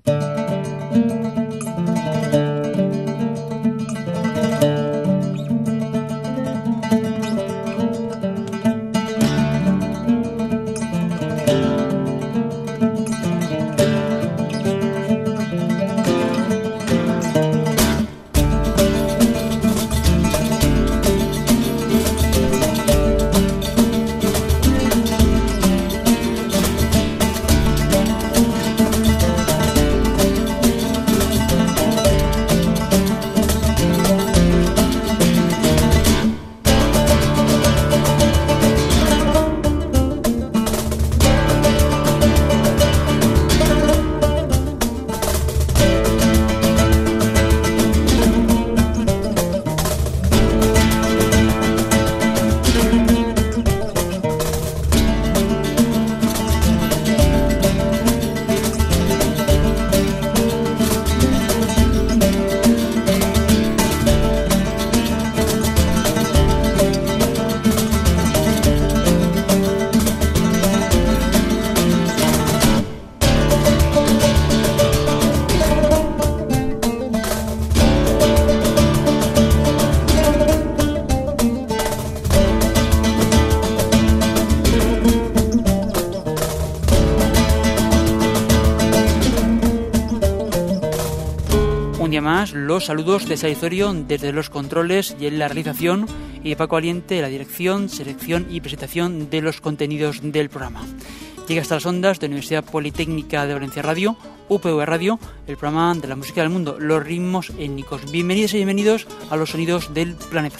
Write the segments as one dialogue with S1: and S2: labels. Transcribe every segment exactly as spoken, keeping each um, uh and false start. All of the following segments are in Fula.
S1: Más los saludos de Saizorio desde los controles y en la realización y de Paco Aliente la dirección, selección y presentación de los contenidos del programa. Llega hasta las ondas de la Universidad Politécnica de Valencia Radio, U P V Radio, el programa de la música del mundo, los ritmos étnicos. Bienvenidos y bienvenidos a los sonidos del planeta.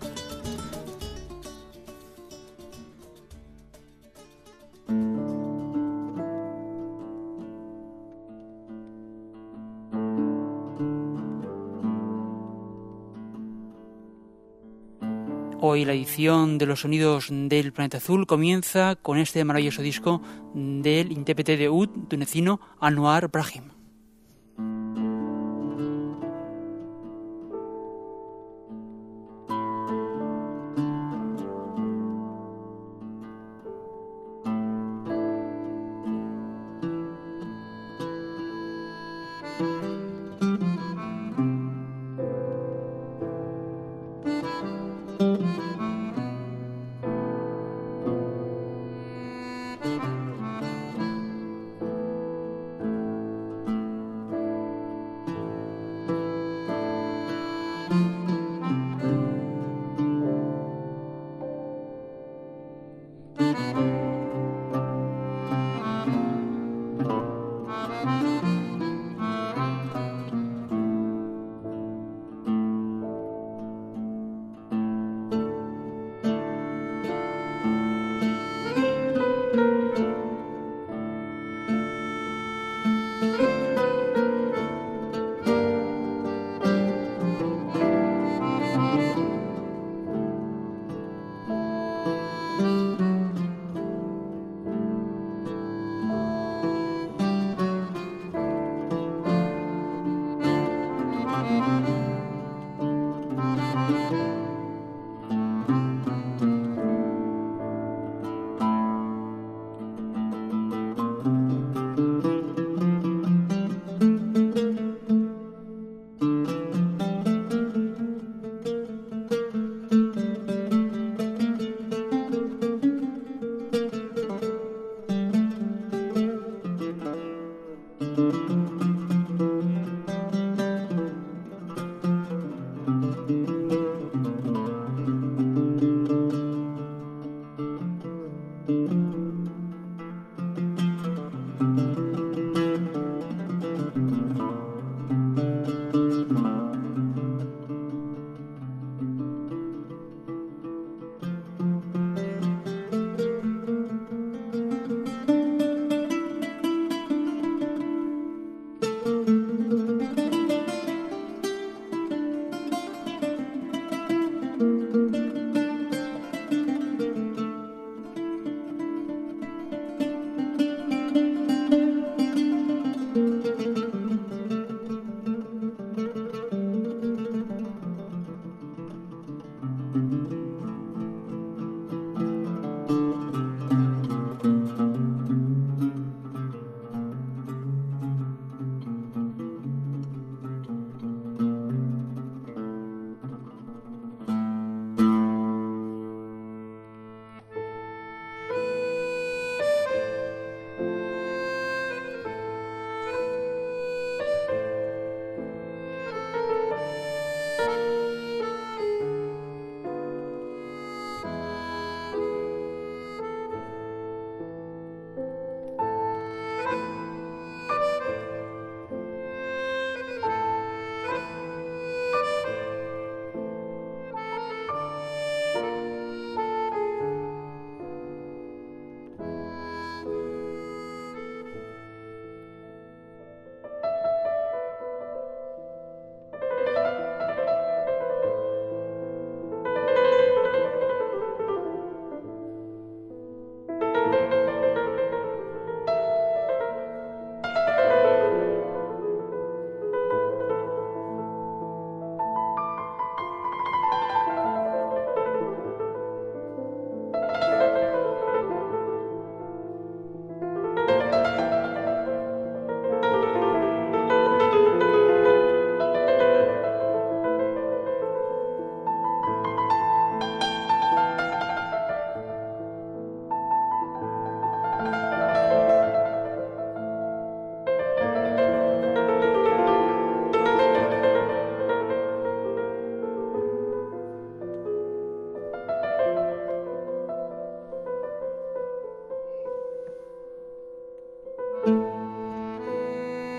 S1: Hoy la edición de los sonidos del Planeta Azul comienza con este maravilloso disco del intérprete de oud tunecino Anwar Brahim.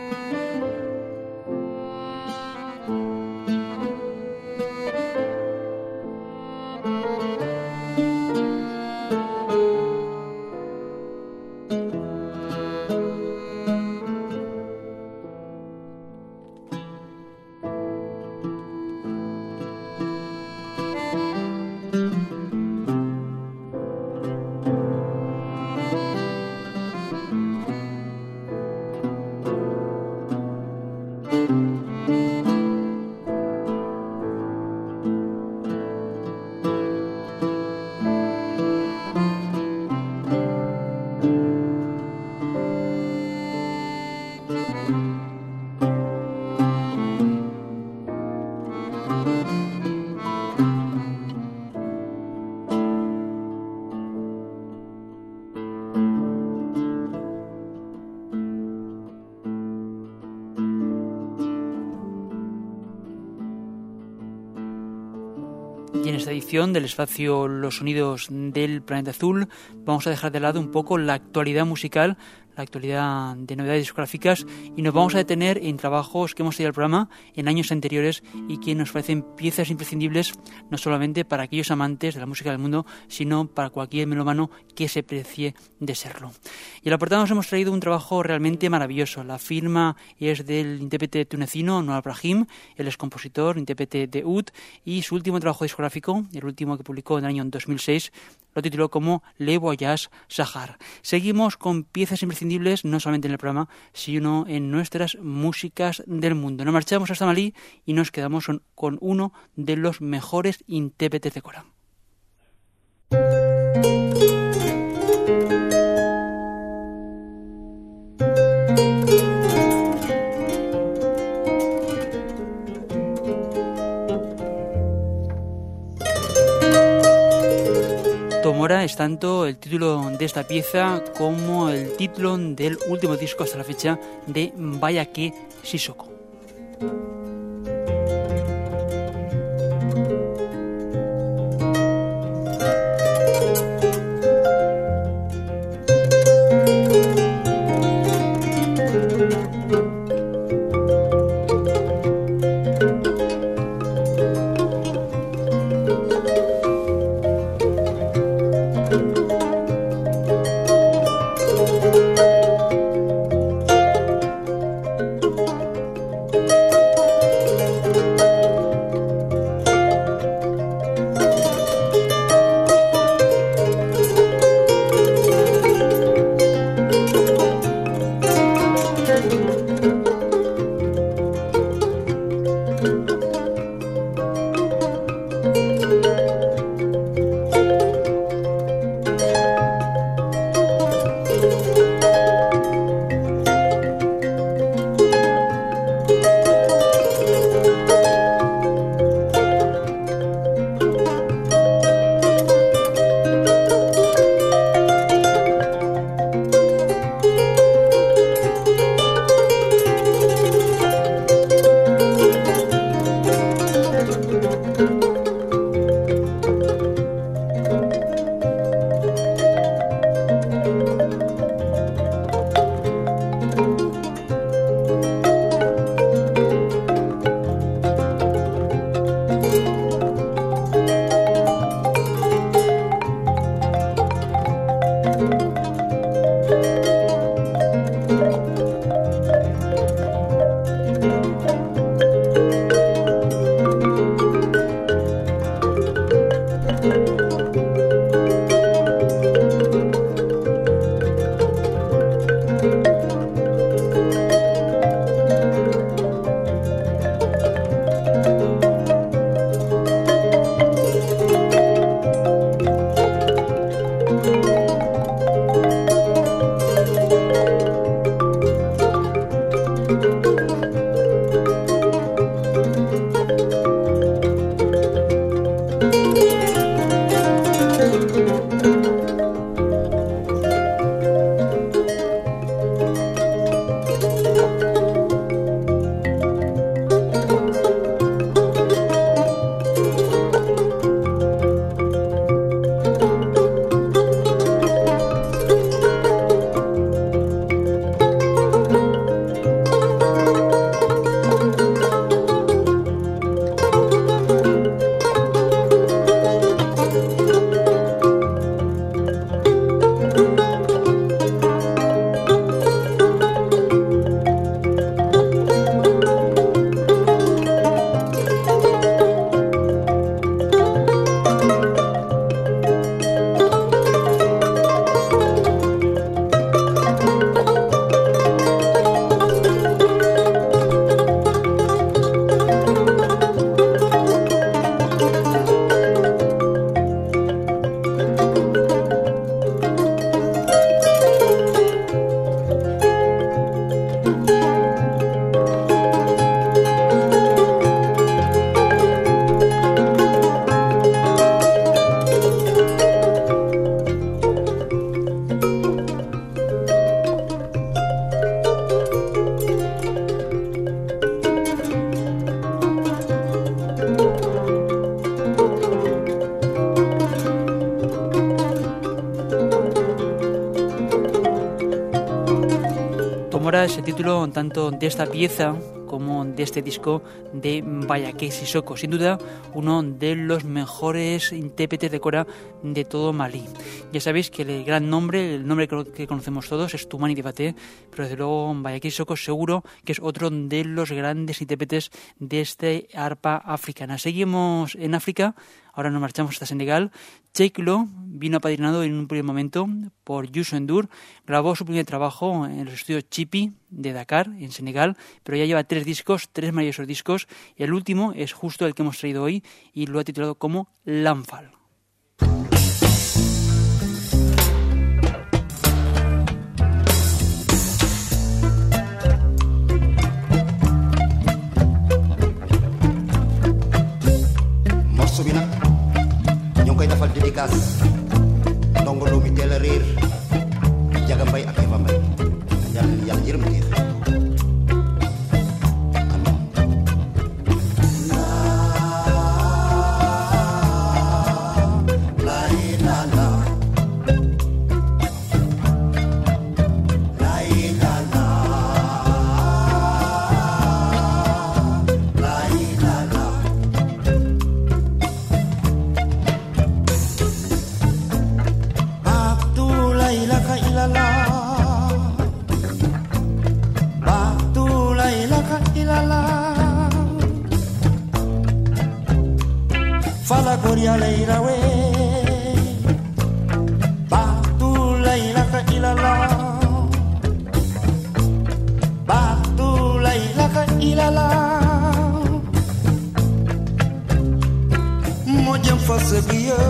S1: Y en esta edición del espacio Los Sonidos del Planeta Azul vamos a dejar de lado un poco la actualidad musical, la actualidad de novedades discográficas, y nos vamos a detener en trabajos que hemos tenido al programa en años anteriores y que nos parecen piezas imprescindibles no solamente para aquellos amantes de la música del mundo, sino para cualquier melómano que se precie de serlo. Y en la portada nos hemos traído un trabajo realmente maravilloso. La firma es del intérprete tunecino Noah Brahim, él es compositor, intérprete de oud, y su último trabajo discográfico, el último que publicó en el año dos mil seis, lo tituló como Le Voyage Sahar. Seguimos con piezas imprescindibles no solamente en el programa, sino en nuestras músicas del mundo. Nos marchamos hasta Malí y nos quedamos con uno de los mejores intérpretes de Corán. Tomora es tanto el título de esta pieza como el título del último disco hasta la fecha de Bayake Sissoko. es el título tanto de esta pieza como de este disco de Bayaké Sissoko, sin duda uno de los mejores intérpretes de kora de todo Malí. Ya sabéis que el gran nombre, el nombre que conocemos todos es Toumani Diabaté, pero desde luego Bayaké Sissoko seguro que es otro de los grandes intérpretes de este arpa africana. Seguimos en África. Ahora nos marchamos hasta Senegal. Cheikh Lo vino apadrinado en un primer momento por Youssou N'Dour. Grabó su primer trabajo en los estudios Chipi de Dakar, en Senegal, pero ya lleva tres discos, tres maravillosos discos, y el último es justo el que hemos traído hoy y lo ha titulado como Lamphal.
S2: koy defal dédicace ndongo lu mi teel a riir Jaga Mbay ak Eva Mbay yàlla yàlla yërëm leen Korea leira we ba tu leila ka ilala ba tu leila ka ilala mo jëm fa se biyo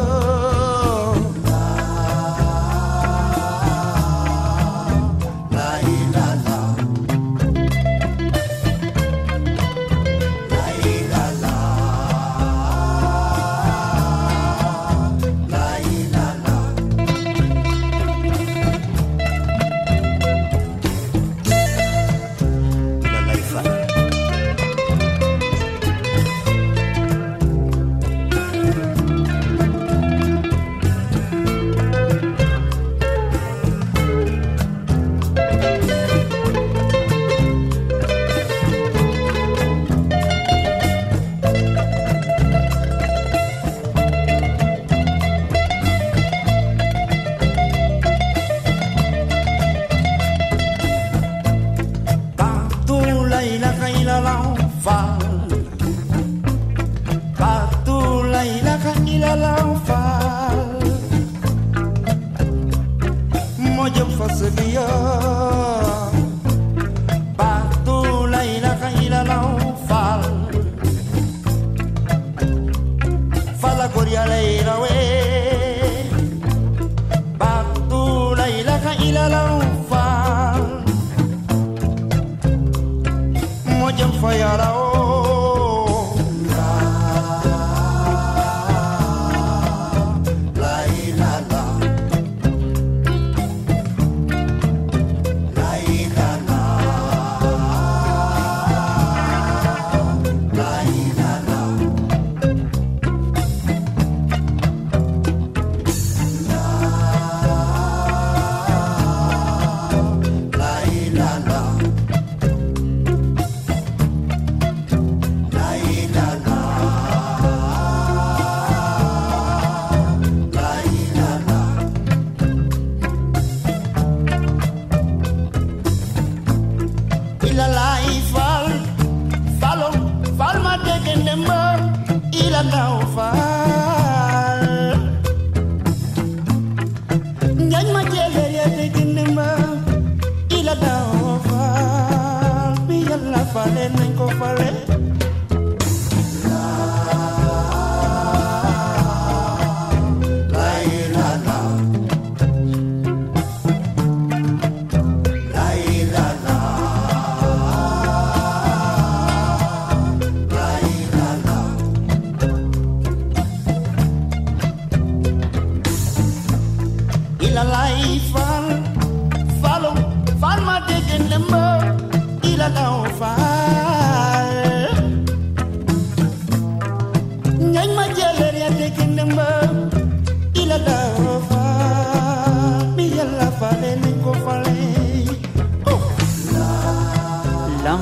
S2: la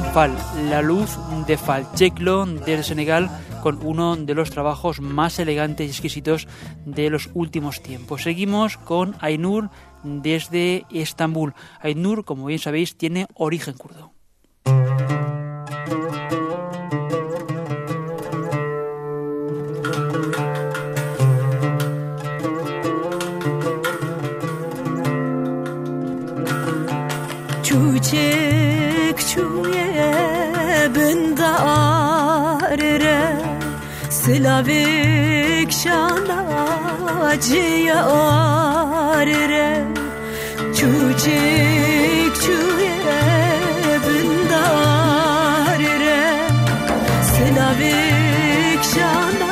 S1: Fall, La luz de Fall, Cheklo desde Senegal, con uno de los trabajos más elegantes y exquisitos de los últimos tiempos. Seguimos con Aynur desde Estambul. Aynur, como bien sabéis, tiene origen kurdo.
S3: Çuçek çuye bindarere Slavik şana ciyarere Çuçek çuye bindarere Slavik şana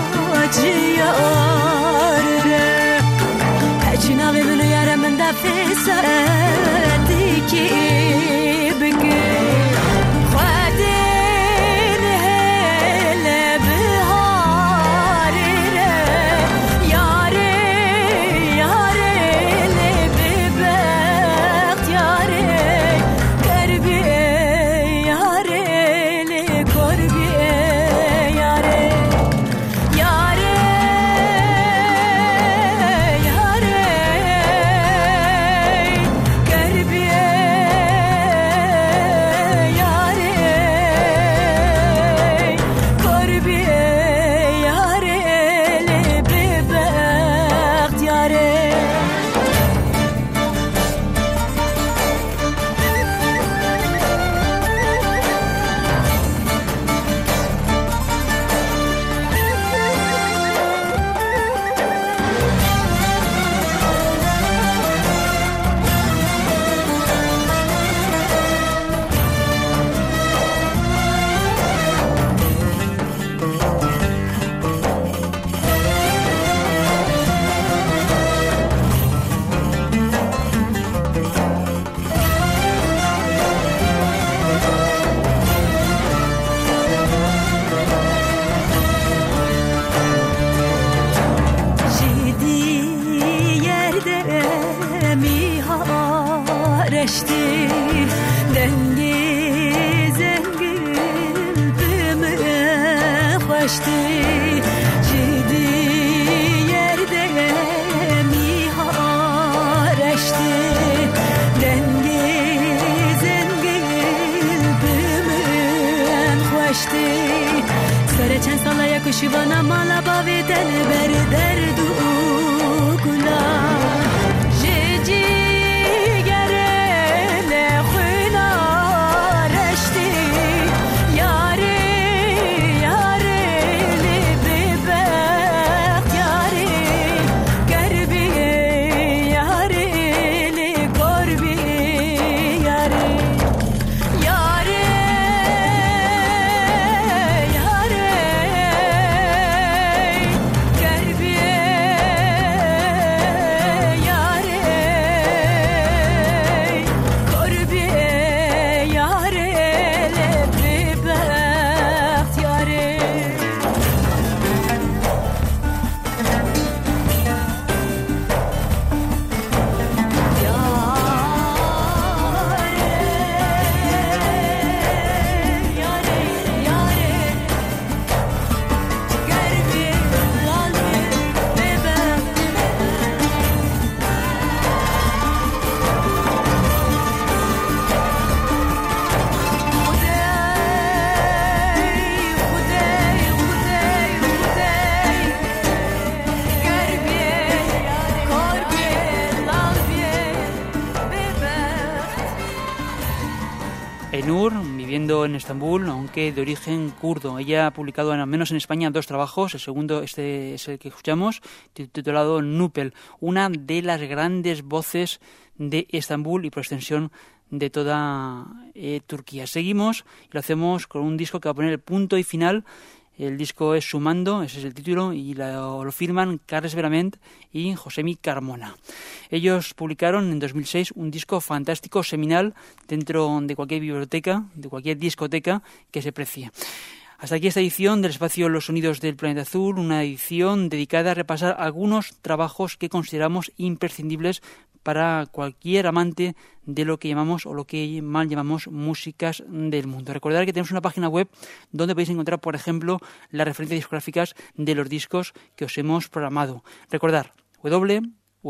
S3: ciyarere Peçina ve bunu yaramın da fesat ki beke Fadin hele biharire Yare yare le bebek yare Karbiye yare le korbiye yare Yare yare Karbiye Kuşivana mala baveden berder dukula Jeci gerele khuna reşti Yare yare li bebek yare Garbiye yare li korbiye yare Yare
S1: Aynur, viviendo en Estambul, aunque de origen kurdo. Ella ha publicado, al menos en España, dos trabajos. El segundo, este es el que escuchamos, titulado Nupel, una de las grandes voces de Estambul y por extensión de toda eh, Turquía. Seguimos y lo hacemos con un disco que va a poner el punto y final. El disco es Sumando, ese es el título, y lo, lo firman Carles Verament y Josemi Carmona. Ellos publicaron en dos mil seis un disco fantástico, seminal, dentro de cualquier biblioteca, de cualquier discoteca que se precie. Hasta aquí esta edición del espacio Los Sonidos del Planeta Azul, una edición dedicada a repasar algunos trabajos que consideramos imprescindibles para cualquier amante de lo que llamamos o lo que mal llamamos músicas del mundo. Recordad que tenemos una página web donde podéis encontrar, por ejemplo, las referencias discográficas de los discos que os hemos programado. Recordad, w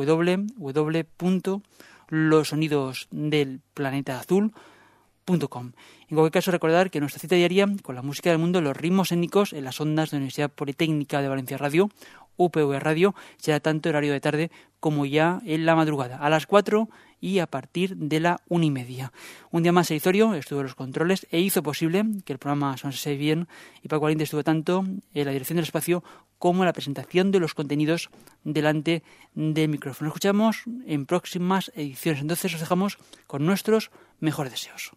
S1: w w punto los sonidos del planeta azul punto com. En cualquier caso, recordar que nuestra cita diaria con la música del mundo, los ritmos étnicos en las ondas de la Universidad Politécnica de Valencia Radio, U P V Radio, será tanto horario de tarde como ya en la madrugada, a las cuatro y a partir de la una y media. Un día más, Edisorio estuvo en los controles e hizo posible que el programa sonase bien, y Paco Valiente estuvo tanto en la dirección del espacio como en la presentación de los contenidos delante del micrófono. Nos escuchamos en próximas ediciones. Entonces os dejamos con nuestros mejores deseos.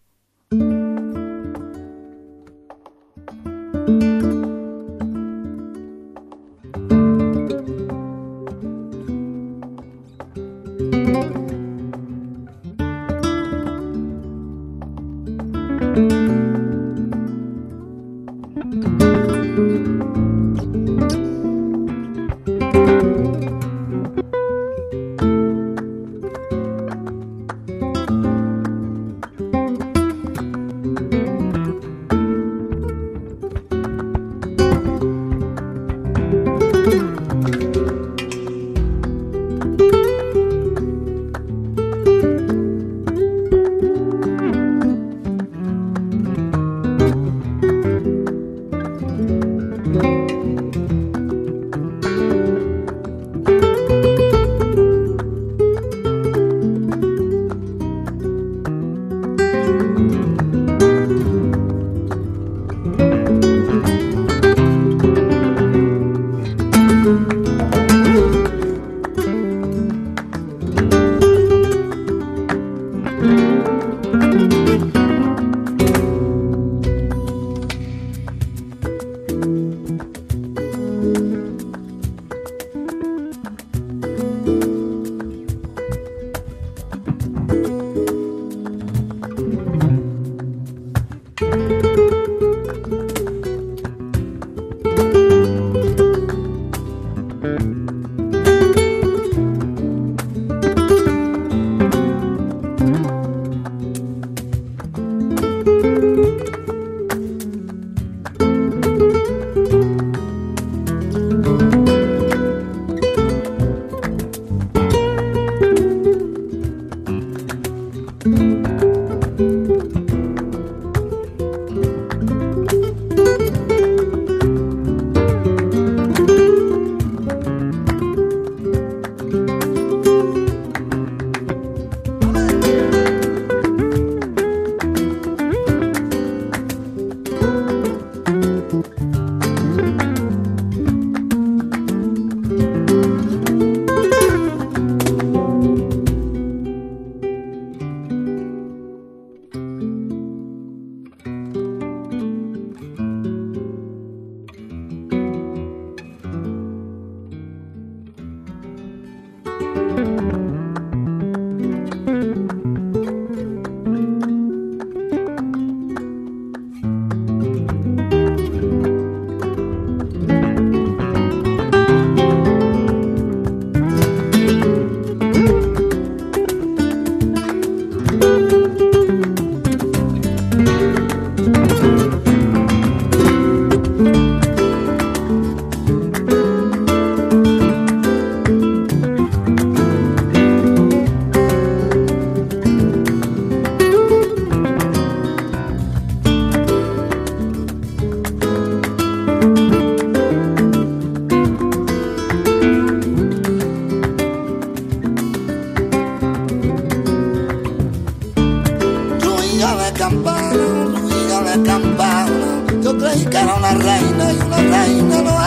S4: campana, ruido la campana. Yo creí que era una reina y una reina no